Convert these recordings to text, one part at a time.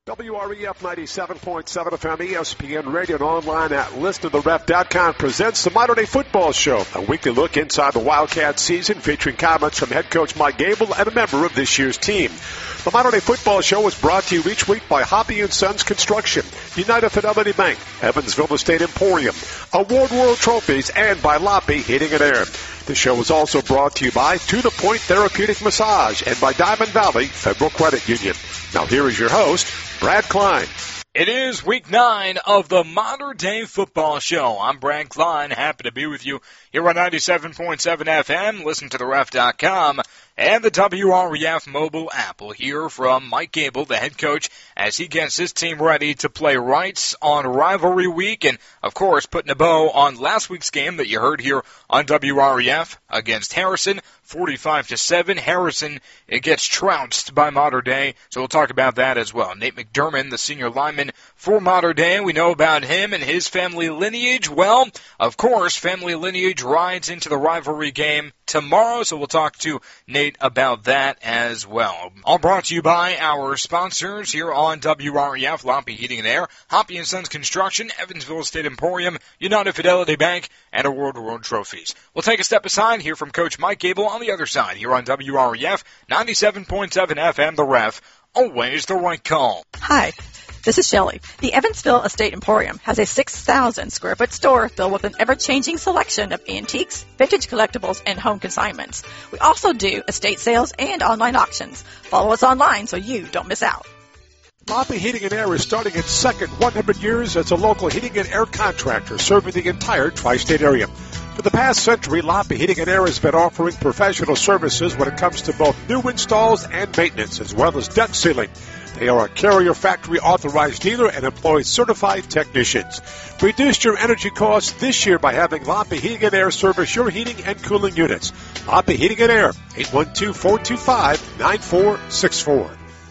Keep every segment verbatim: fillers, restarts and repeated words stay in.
W R E F ninety-seven point seven F M, E S P N Radio, and online at list of the ref dot com presents the Modern Day Football Show, a weekly look inside the Wildcat season featuring comments from head coach Mike Gable and a member of this year's team. The Modern Day Football Show is brought to you each week by Hoppy and Sons Construction, United Fidelity Bank, Evansville Estate Emporium, Award World Trophies, and by Loppe Heating and Air. The show is also brought to you by To The Point Therapeutic Massage and by Diamond Valley Federal Credit Union. Now here is your host, Brad Klein. It is week nine of the Modern Day Football Show. I'm Brad Klein, happy to be with you here on ninety-seven point seven F M. Listen to the ref dot com and the W R E F mobile app. We'll hear from Mike Gable, the head coach, as he gets his team ready to play Rights on rivalry week. And, of course, putting a bow on last week's game that you heard here on W R E F against Harrison, forty-five to seven. Harrison, it gets trounced by Modern Day, so we'll talk about that as well. Nate McDermott, the senior lineman for Modern Day, we know about him and his family lineage. Well, of course, family lineage rides into the rivalry game tomorrow, so we'll talk to Nate about that as well. All brought to you by our sponsors here on W R E F, Loppe Heating and Air, Hoppy and Sons Construction, Evansville Estate Emporium, United Fidelity Bank, and Award World Trophies. We'll take a step aside, hear from Coach Mike Gable on the other side here on W R E F, ninety-seven point seven F M, The Ref, always the right call. Hi. This is Shelley. The Evansville Estate Emporium has a six thousand square foot store filled with an ever-changing selection of antiques, vintage collectibles, and home consignments. We also do estate sales and online auctions. Follow us online so you don't miss out. Loppe Heating and Air is starting its second one hundred years as a local heating and air contractor serving the entire tri-state area. For the past century, Loppe Heating and Air has been offering professional services when it comes to both new installs and maintenance, as well as deck sealing. They are a Carrier Factory authorized dealer and employ certified technicians. Reduce your energy costs this year by having Loppe Heating and Air service your heating and cooling units. Loppe Heating and Air, eight one two, four two five, nine four six four.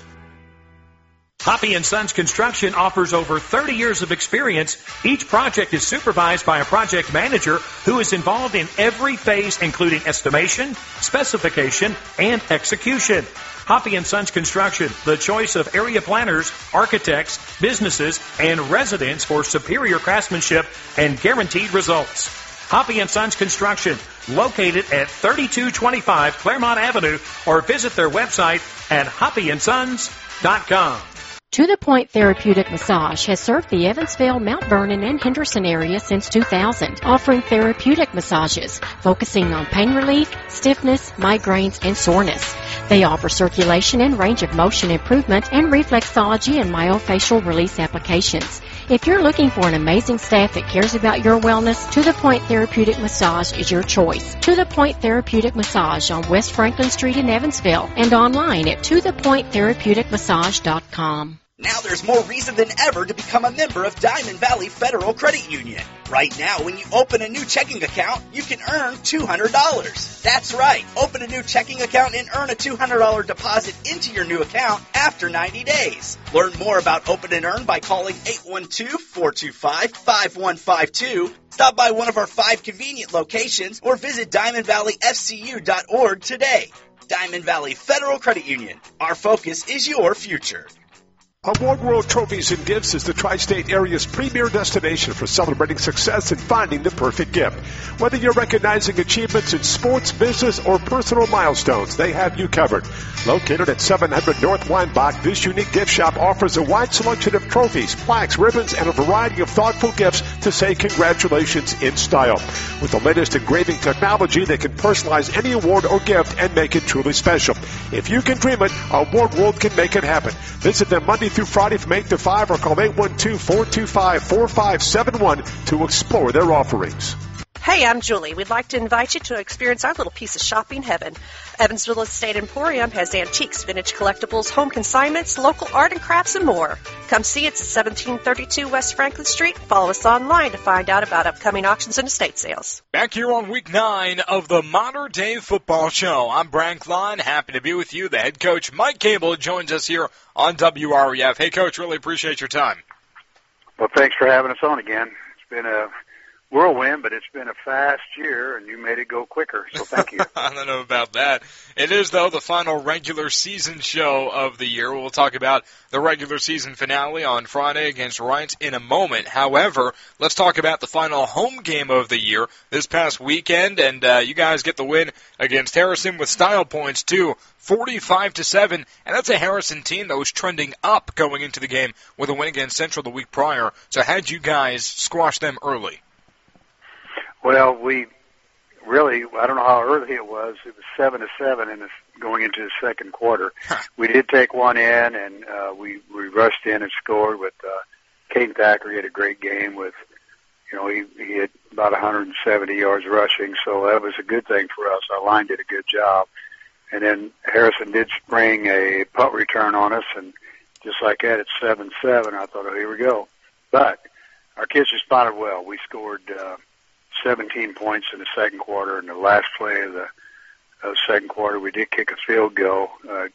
Hoppy and Sons Construction offers over thirty years of experience. Each project is supervised by a project manager who is involved in every phase, including estimation, specification, and execution. Hoppy and Sons Construction, the choice of area planners, architects, businesses, and residents for superior craftsmanship and guaranteed results. Hoppy and Sons Construction, located at thirty-two twenty-five Claremont Avenue, or visit their website at hoppy and sons dot com. To The Point Therapeutic Massage has served the Evansville, Mount Vernon, and Henderson area since two thousand, offering therapeutic massages focusing on pain relief, stiffness, migraines, and soreness. They offer circulation and range of motion improvement and reflexology and myofascial release applications. If you're looking for an amazing staff that cares about your wellness, To The Point Therapeutic Massage is your choice. To The Point Therapeutic Massage on West Franklin Street in Evansville and online at to the point therapeutic massage dot com. Now there's more reason than ever to become a member of Diamond Valley Federal Credit Union. Right now, when you open a new checking account, you can earn two hundred dollars. That's right. Open a new checking account and earn a two hundred dollars deposit into your new account after ninety days. Learn more about Open and Earn by calling eight one two, four two five, five one five two. Stop by one of our five convenient locations or visit diamond valley f c u dot org today. Diamond Valley Federal Credit Union. Our focus is your future. Award World Trophies and Gifts is the tri-state area's premier destination for celebrating success and finding the perfect gift. Whether you're recognizing achievements in sports, business, or personal milestones, they have you covered. Located at seven hundred North Weinbach, this unique gift shop offers a wide selection of trophies, plaques, ribbons, and a variety of thoughtful gifts to say congratulations in style. With the latest engraving technology, they can personalize any award or gift and make it truly special. If you can dream it, Award World can make it happen. Visit them Monday through Friday from eight to five or call eight one two, four two five, four five seven one to explore their offerings. Hey, I'm Julie. We'd like to invite you to experience our little piece of shopping heaven. Evansville Estate Emporium has antiques, vintage collectibles, home consignments, local art and crafts, and more. Come see us at seventeen thirty-two West Franklin Street. Follow us online to find out about upcoming auctions and estate sales. Back here on week nine of the Modern Day Football Show. I'm Brian Klein. Happy to be with you. The head coach, Mike Gable, joins us here on W R E F. Hey, Coach, really appreciate your time. Well, thanks for having us on again. It's been a whirlwind, but it's been a fast year, and you made it go quicker, so thank you. I don't know about that. It is, though, the final regular season show of the year. We'll talk about the regular season finale on Friday against Wright in a moment. However, let's talk about the final home game of the year this past weekend, and uh, you guys get the win against Harrison with style points, too, forty-five to seven, and that's a Harrison team that was trending up going into the game with a win against Central the week prior. So how'd you guys squash them early? Well, we really, I don't know how early it was. It was seven to seven in the, going into the second quarter. Huh. We did take one in, and uh, we, we rushed in and scored with uh, Caden Thacker. He had a great game with, you know, he, he had about one hundred seventy yards rushing, so that was a good thing for us. Our line did a good job. And then Harrison did spring a punt return on us, and just like that, it's seven seven. I thought, oh, here we go. But our kids responded well. We scored uh, seventeen points in the second quarter. In the last play of the uh, second quarter, we did kick a field goal. Uh,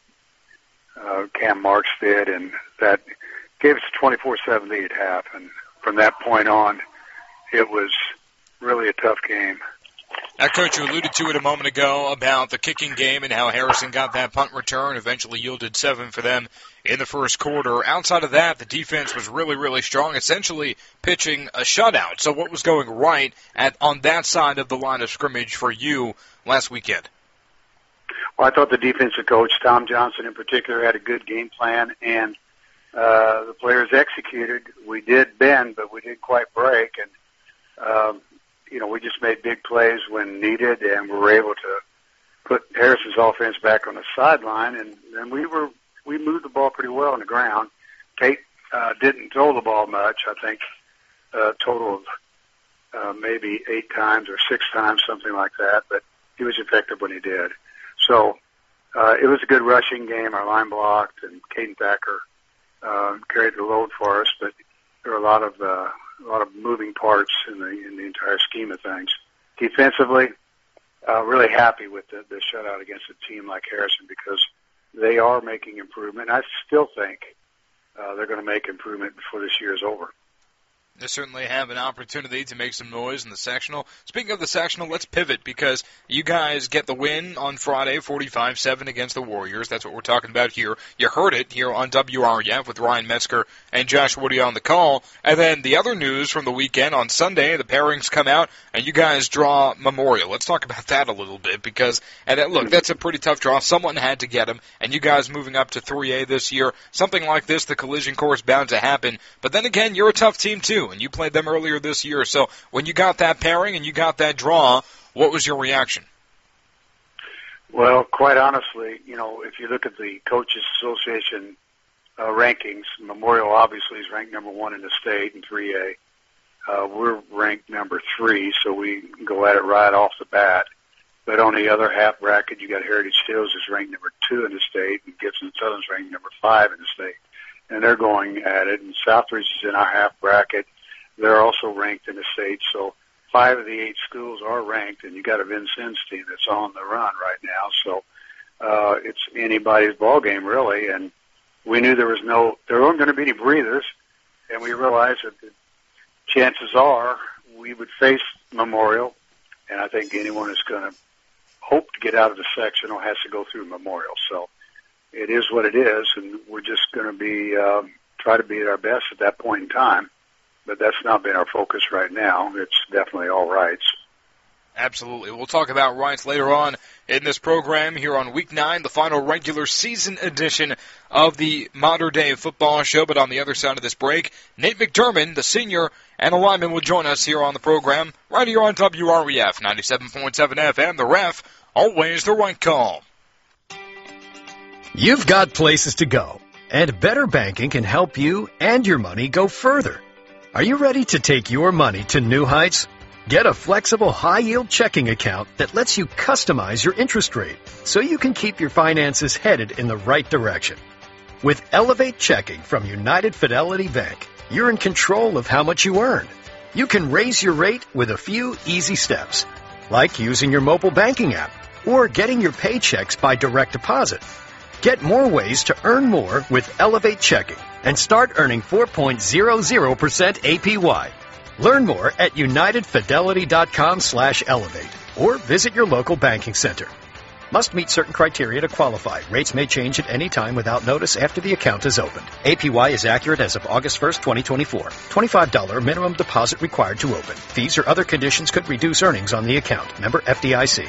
uh, Cam Marks did, and that gave us a twenty-four seven lead at half. And from that point on, it was really a tough game. Now, Coach, you alluded to it a moment ago about the kicking game and how Harrison got that punt return, eventually yielded seven for them in the first quarter. Outside of that, the defense was really, really strong, essentially pitching a shutout. So what was going right at on that side of the line of scrimmage for you last weekend? Well, I thought the defensive coach, Tom Johnson in particular, had a good game plan, and uh, the players executed. We did bend, but we didn't quite break, and um, you know, we just made big plays when needed, and we were able to put Harrison's offense back on the sideline, and, and we were we moved the ball pretty well on the ground. Tate uh, didn't throw the ball much. I think a total of uh, maybe eight times or six times, something like that, but he was effective when he did. So uh, it was a good rushing game. Our line blocked, and Caden Thacker uh, carried the load for us, but there were a lot of uh, a lot of moving parts in the in the entire scheme of things. Defensively, uh, really happy with the, the shutout against a team like Harrison because they are making improvement. I still think uh, they're going to make improvement before this year is over. They certainly have an opportunity to make some noise in the sectional. Speaking of the sectional, let's pivot because you guys get the win on Friday, forty-five seven against the Warriors. That's what we're talking about here. You heard it here on W R E F with Ryan Metzger and Josh Woody on the call. And then the other news from the weekend on Sunday, the pairings come out, and you guys draw Memorial. Let's talk about that a little bit because, and look, that's a pretty tough draw. Someone had to get them, and you guys moving up to three A this year, something like this, the collision course bound to happen. But then again, you're a tough team too, and you played them earlier this year. So when you got that pairing and you got that draw, what was your reaction? Well, quite honestly, you know, if you look at the Coaches Association uh, rankings, Memorial obviously is ranked number one in the state in three A. Uh, we're ranked number three, so we go at it right off the bat. But on the other half bracket, you got Heritage Hills is ranked number two in the state, and Gibson Southern's ranked number five in the state. And they're going at it, and Southridge is in our half bracket. They're also ranked in the state, so five of the eight schools are ranked, and you got a Vincennes team that's on the run right now. So uh, it's anybody's ball game, really. And we knew there was no, there weren't going to be any breathers, and we realized that the chances are we would face Memorial, and I think anyone who's going to hope to get out of the sectional has to go through Memorial. So it is what it is, and we're just going to be um, try to be at our best at that point in time. But that's not been our focus right now. It's definitely all rights. Absolutely. We'll talk about rights later on in this program here on Week nine, the final regular season edition of the Modern Day Football Show. But on the other side of this break, Nate McDermott, the senior and a lineman, will join us here on the program right here on W R E F ninety-seven point seven F M. The Ref, always the right call. You've got places to go, and Better Banking can help you and your money go further. Are you ready to take your money to new heights? Get a flexible high-yield checking account that lets you customize your interest rate so you can keep your finances headed in the right direction. With Elevate Checking from United Fidelity Bank, you're in control of how much you earn. You can raise your rate with a few easy steps, like using your mobile banking app or getting your paychecks by direct deposit. Get more ways to earn more with Elevate Checking and start earning four point zero zero percent A P Y. Learn more at unitedfidelity.com slash elevate or visit your local banking center. Must meet certain criteria to qualify. Rates may change at any time without notice after the account is opened. A P Y is accurate as of August first, twenty twenty-four. twenty-five dollars minimum deposit required to open. Fees or other conditions could reduce earnings on the account. Member F D I C.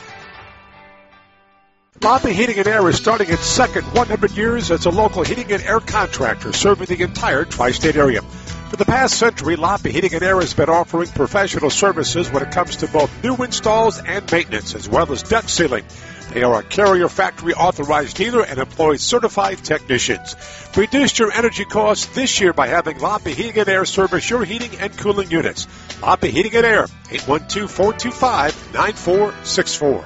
Lobby Heating and Air is starting its second one hundred years as a local heating and air contractor serving the entire tri-state area. For the past century, Lobby Heating and Air has been offering professional services when it comes to both new installs and maintenance, as well as duct sealing. They are a Carrier Factory authorized dealer and employ certified technicians. Reduce your energy costs this year by having Lobby Heating and Air service your heating and cooling units. Lobby Heating and Air, eight one two, four two five, nine four six four.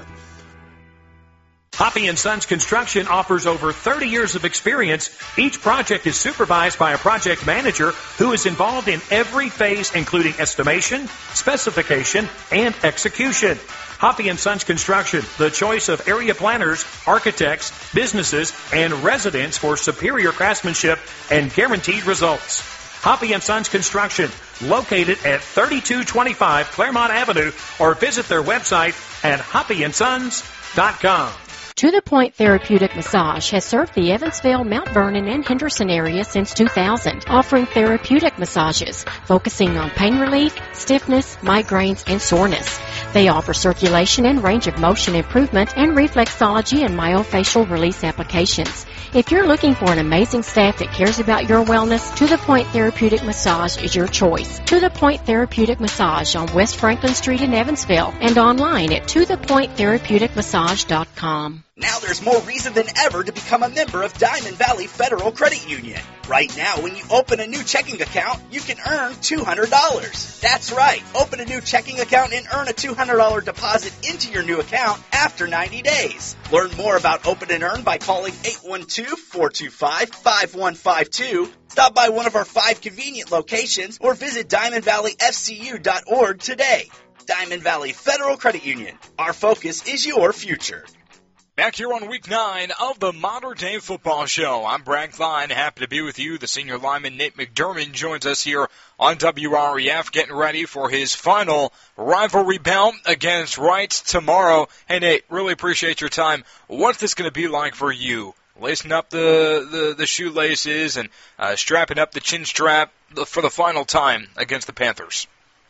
Hoppy and Sons Construction offers over thirty years of experience. Each project is supervised by a project manager who is involved in every phase, including estimation, specification, and execution. Hoppy and Sons Construction, the choice of area planners, architects, businesses, and residents for superior craftsmanship and guaranteed results. Hoppy and Sons Construction, located at thirty-two twenty-five Claremont Avenue, or visit their website at hoppy and sons dot com. To the Point Therapeutic Massage has served the Evansville, Mount Vernon, and Henderson area since two thousand, offering therapeutic massages focusing on pain relief, stiffness, migraines, and soreness. They offer circulation and range of motion improvement and reflexology and myofascial release applications. If you're looking for an amazing staff that cares about your wellness, To the Point Therapeutic Massage is your choice. To the Point Therapeutic Massage on West Franklin Street in Evansville and online at to the point therapeutic massage dot com. Now there's more reason than ever to become a member of Diamond Valley Federal Credit Union. Right now, when you open a new checking account, you can earn two hundred dollars. That's right. Open a new checking account and earn a two hundred dollars deposit into your new account after ninety days. Learn more about Open and Earn by calling eight one two, four two five, five one five two. Stop by one of our five convenient locations or visit diamond valley f c u dot org today. Diamond Valley Federal Credit Union. Our focus is your future. Back here on week nine of the Modern Day Football Show. I'm Brad Klein, happy to be with you. The senior lineman Nate McDermott joins us here on W R E F, getting ready for his final rivalry bout against Wright tomorrow. Hey Nate, really appreciate your time. What's this going to be like for you? Lacing up the, the, the shoelaces and uh, strapping up the chin strap for the final time against the Panthers.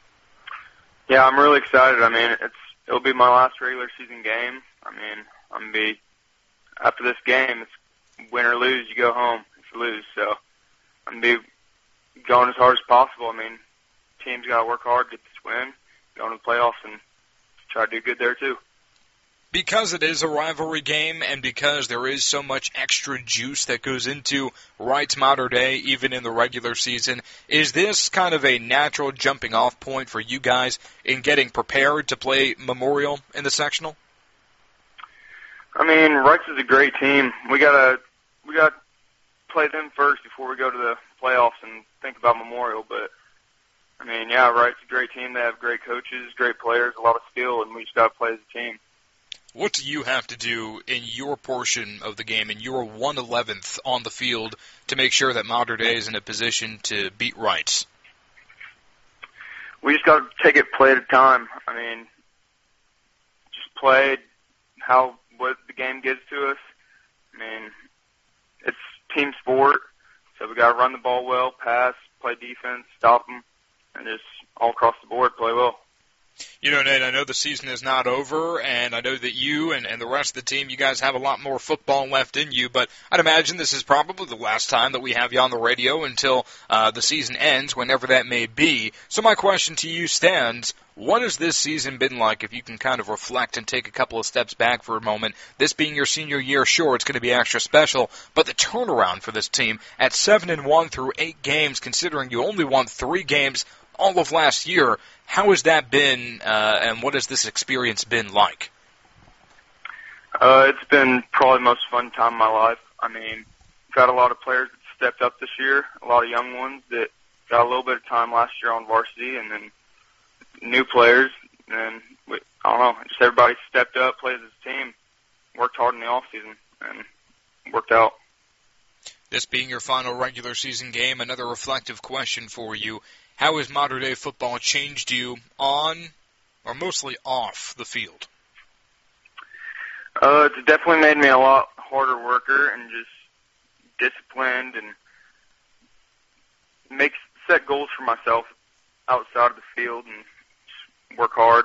Yeah, I'm really excited. I mean, it's it'll be my last regular season game. I mean, I'm going to be, after this game, it's win or lose, you go home if you lose. So I'm going to be going as hard as possible. I mean, team's got to work hard, get this win, go into the playoffs, and try to do good there too. Because it is a rivalry game and because there is so much extra juice that goes into Wright's Mater Dei, even in the regular season, is this kind of a natural jumping-off point for you guys in getting prepared to play Memorial in the sectional? I mean, Wright's is a great team. We gotta we gotta play them first before we go to the playoffs and think about Memorial. But I mean, yeah, Wright's a great team. They have great coaches, great players, a lot of skill, and we just gotta play as a team. What do you have to do in your portion of the game, in your one eleventh on the field, to make sure that Mater Dei is in a position to beat Wright? We just got to take it play at a time. I mean, just play how what the game gives to us. I mean, it's team sport, so we got to run the ball well, pass, play defense, stop them, and just all across the board play well. You know, Nate, I know the season is not over, and I know that you and, and the rest of the team, you guys have a lot more football left in you, but I'd imagine this is probably the last time that we have you on the radio until uh, the season ends, whenever that may be. So my question to you stands, what has this season been like, if you can kind of reflect and take a couple of steps back for a moment? This being your senior year, sure, it's going to be extra special, but the turnaround for this team at seven and one through eight games, considering you only won three games all of last year, how has that been, uh, and what has this experience been like? Uh, it's been probably the most fun time of my life. I mean, got a lot of players that stepped up this year, a lot of young ones that got a little bit of time last year on varsity, and then new players, and we, I don't know, just everybody stepped up, played as a team, worked hard in the off season, and worked out. This being your final regular season game, another reflective question for you. How has modern-day football changed you on or mostly off the field? Uh, it's definitely made me a lot harder worker and just disciplined and make set goals for myself outside of the field and just work hard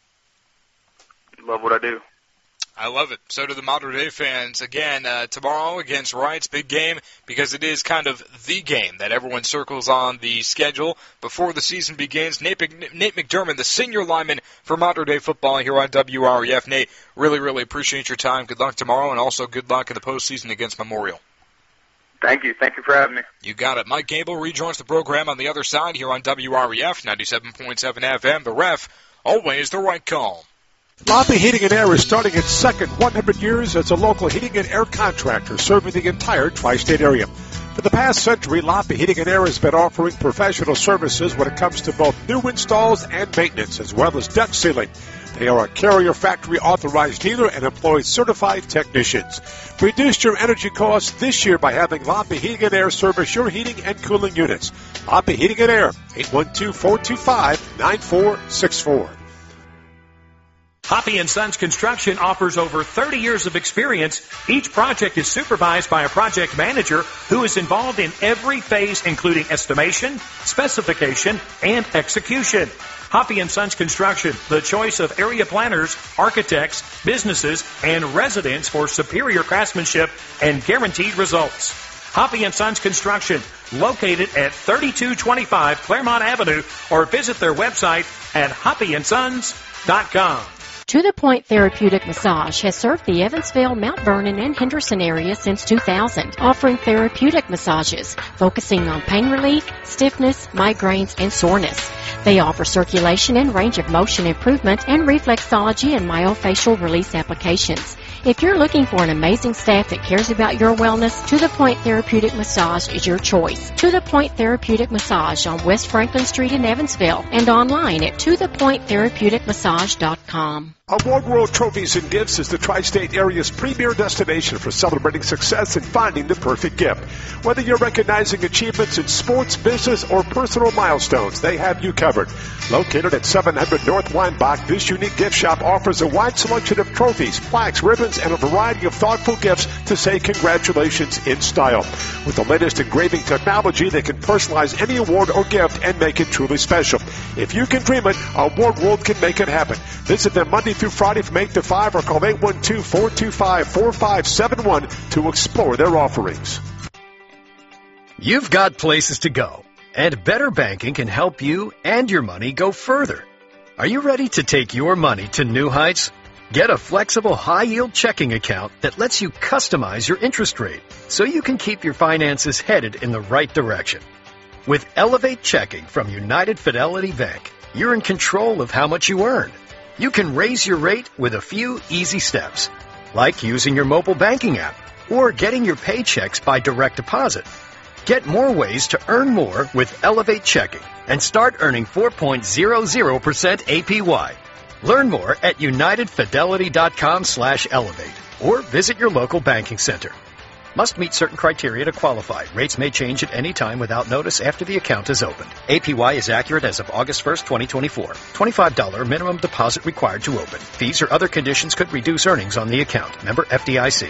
and love what I do. I love it. So do the Modern Day fans. Again, uh, tomorrow against Wrights, big game because it is kind of the game that everyone circles on the schedule before the season begins. Nate, Nate McDermott, the senior lineman for Modern Day football here on W R E F. Nate, really, really appreciate your time. Good luck tomorrow, and also good luck in the postseason against Memorial. Thank you. Thank you for having me. You got it. Mike Gable rejoins the program on the other side here on W R E F, ninety-seven point seven F M. The Ref, always the right call. Loppe Heating and Air is starting its second one hundred years as a local heating and air contractor serving the entire tri-state area. For the past century, Loppe Heating and Air has been offering professional services when it comes to both new installs and maintenance, as well as duct sealing. They are a Carrier Factory authorized dealer and employ certified technicians. Reduce your energy costs this year by having Loppe Heating and Air service your heating and cooling units. Loppe Heating and Air, eight one two, four two five, nine four six four. Hoppy and Sons Construction offers over thirty years of experience. Each project is supervised by a project manager who is involved in every phase, including estimation, specification, and execution. Hoppy and Sons Construction, the choice of area planners, architects, businesses, and residents for superior craftsmanship and guaranteed results. Hoppy and Sons Construction, located at thirty-two twenty-five Claremont Avenue, or visit their website at hoppy and sons dot com. To The Point Therapeutic Massage has served the Evansville, Mount Vernon, and Henderson area since two thousand, offering therapeutic massages focusing on pain relief, stiffness, migraines, and soreness. They offer circulation and range of motion improvement and reflexology and myofascial release applications. If you're looking for an amazing staff that cares about your wellness, To The Point Therapeutic Massage is your choice. To The Point Therapeutic Massage on West Franklin Street in Evansville and online at to the point therapeutic massage dot com. Award World Trophies and Gifts is the tri-state area's premier destination for celebrating success and finding the perfect gift. Whether you're recognizing achievements in sports, business, or personal milestones, they have you covered. Located at seven hundred North Weinbach, this unique gift shop offers a wide selection of trophies, plaques, ribbons, and a variety of thoughtful gifts to say congratulations in style. With the latest engraving technology, they can personalize any award or gift and make it truly special. If you can dream it, Award World can make it happen. Visit them Monday through Friday from eight to five or call eight one two, four two five, four five seven one to explore their offerings. You've got places to go, and Better Banking can help you and your money go further. Are you ready to take your money to new heights? Get a flexible high-yield checking account that lets you customize your interest rate so you can keep your finances headed in the right direction. With Elevate Checking from United Fidelity Bank, you're in control of how much you earn. You can raise your rate with a few easy steps, like using your mobile banking app or getting your paychecks by direct deposit. Get more ways to earn more with Elevate Checking and start earning four point zero zero percent A P Y. Learn more at unitedfidelity.com slash elevate or visit your local banking center. Must meet certain criteria to qualify. Rates may change at any time without notice after the account is opened. A P Y is accurate as of August first, twenty twenty-four. twenty-five dollars minimum deposit required to open. Fees or other conditions could reduce earnings on the account. Member F D I C.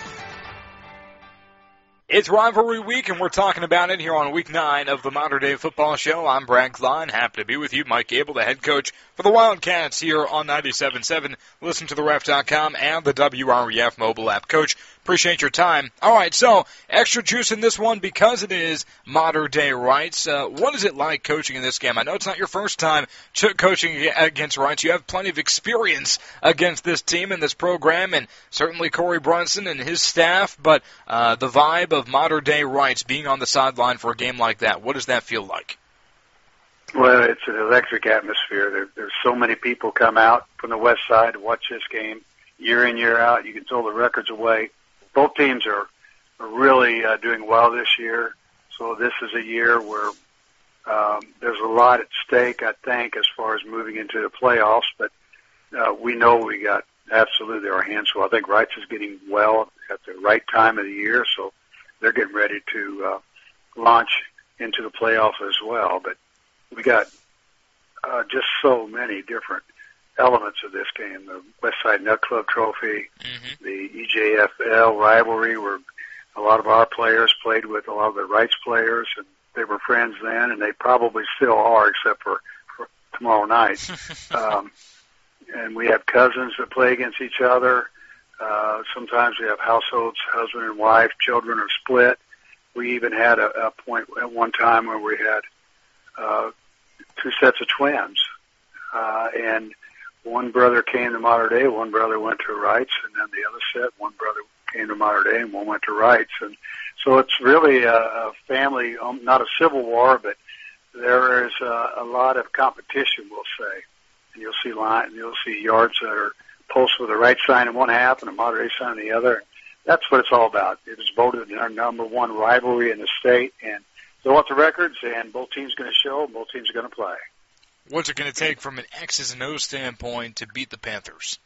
It's Rivalry Week, and we're talking about it here on Week nine of the Modern Day Football Show. I'm Brad Klein. Happy to be with you. Mike Gable, the head coach for the Wildcats here on ninety-seven point seven. Listen to the ref dot com and the W R E F mobile app. Coach, appreciate your time. All right, so extra juice in this one because it is Modern Day Rights. Uh, what is it like coaching in this game? I know it's not your first time coaching against Rights. You have plenty of experience against this team and this program, and certainly Corey Brunson and his staff, but uh, the vibe of Modern Day Rights being on the sideline for a game like that, what does that feel like? Well, it's an electric atmosphere. There, there's so many people come out from the west side to watch this game year in, year out. You can throw the records away. Both teams are, are really uh, doing well this year. So this is a year where um, there's a lot at stake, I think, as far as moving into the playoffs. But uh, we know we got absolutely our hands full. I think Rights is getting well at the right time of the year. So they're getting ready to uh, launch into the playoffs as well. But we got uh, just so many different elements of this game. The West Side Nut Club Trophy, mm-hmm. the E J F L rivalry, where a lot of our players played with a lot of the Wrights players, and they were friends then, and they probably still are, except for, for tomorrow night. um, and we have cousins that play against each other. Uh, sometimes we have households, husband and wife, children are split. We even had a, a point at one time where we had uh, two sets of twins, uh, and one brother came to Mater Dei, one brother went to Wrights, and then the other set, one brother came to Mater Dei and one went to Wrights. And so it's really a, a family, um, not a civil war, but there is a, a lot of competition, we'll say. And you'll see line, you'll see yards that are posted with a Wright sign in one half and a Mater Dei sign in the other. That's what it's all about. It was voted our number one rivalry in the state, and they'll up the records, and both teams are going to show, both teams are going to play. What's it going to take from an X's and O's standpoint to beat the Panthers?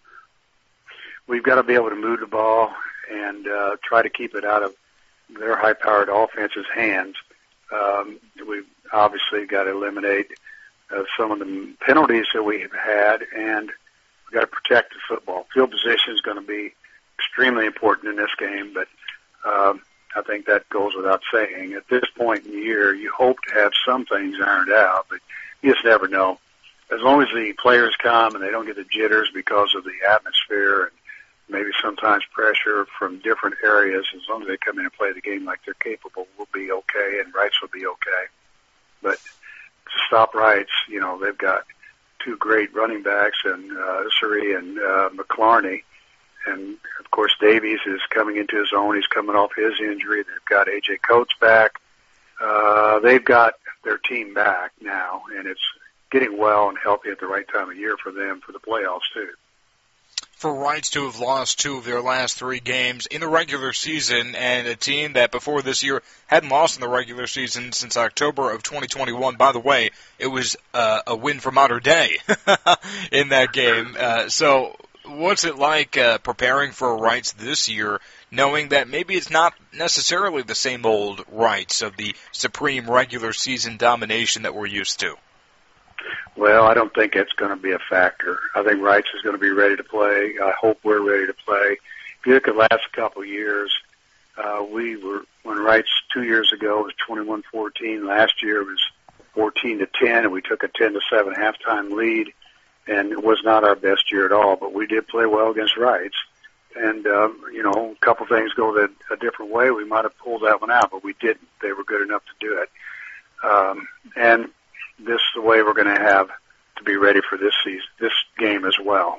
We've got to be able to move the ball and uh, try to keep it out of their high-powered offense's hands. Um, we've obviously got to eliminate uh, some of the penalties that we've had, and we've got to protect the football. Field position is going to be extremely important in this game, but um, I think that goes without saying. At this point in the year, you hope to have some things ironed out, but you just never know. As long as the players come and they don't get the jitters because of the atmosphere and maybe sometimes pressure from different areas, as long as they come in and play the game like they're capable, we'll be okay, and Wrights will be okay. But to stop Wrights, you know, they've got two great running backs, and uh, Ussery and uh, McClarney. And, of course, Davies is coming into his own. He's coming off his injury. They've got A J Coates back. Uh, they've got their team back now, and it's getting well and healthy at the right time of year for them for the playoffs, too. For Wrights to have lost two of their last three games in the regular season, and a team that before this year hadn't lost in the regular season since October of twenty twenty-one. By the way, it was uh, a win for Mater Dei in that game. Uh, so what's it like uh, preparing for Wrights this year, knowing that maybe it's not necessarily the same old Wrights of the supreme regular season domination that we're used to? Well, I don't think it's going to be a factor. I think Wrights is going to be ready to play. I hope we're ready to play. If you look at the last couple of years, uh, we were, when Wrights two years ago was twenty-one fourteen. Last year it was fourteen to ten, and we took a ten to seven halftime lead, and it was not our best year at all, but we did play well against Wrights. And, um, you know, a couple things go a, a different way. We might have pulled that one out, but we didn't. They were good enough to do it. Um, and this is the way we're going to have to be ready for this season, this game as well.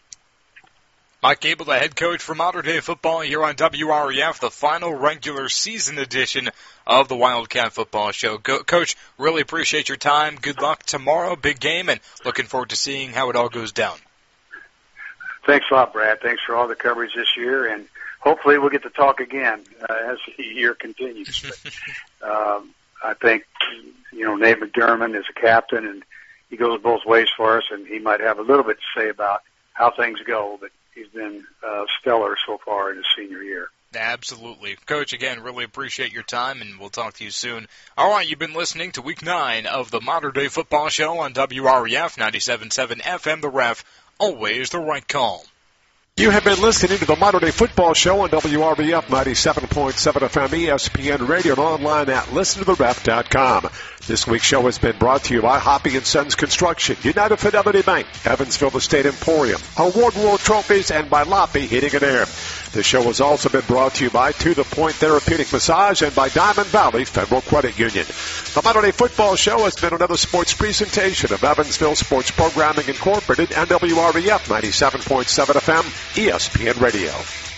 Mike Gable, the head coach for Mater Dei football here on W R E F, the final regular season edition of the Wildcat Football Show. Go, Coach, really appreciate your time. Good luck tomorrow, big game, and looking forward to seeing how it all goes down. Thanks a lot, Brad. Thanks for all the coverage this year, and hopefully we'll get to talk again uh, as the year continues. But, um, I think, you know, Nate McDermott is a captain, and he goes both ways for us, and he might have a little bit to say about how things go, but he's been uh, stellar so far in his senior year. Absolutely. Coach, again, really appreciate your time, and we'll talk to you soon. All right, you've been listening to Week nine of the Mater Dei Football Show on W R E F ninety-seven point seven F M, The Ref, always the right call. You have been listening to the Mater Dei Football Show on W R E F ninety-seven point seven F M, E S P N Radio, and online at listen to the ref dot com. This week's show has been brought to you by Hoppy and Sons Construction, United Fidelity Bank, Evansville The State Emporium, Award World Trophies, and by Loppe Heating and Air. The show has also been brought to you by To The Point Therapeutic Massage and by Diamond Valley Federal Credit Union. The Mater Dei Football Show has been another sports presentation of Evansville Sports Programming Incorporated and W R E F ninety-seven point seven F M, E S P N Radio.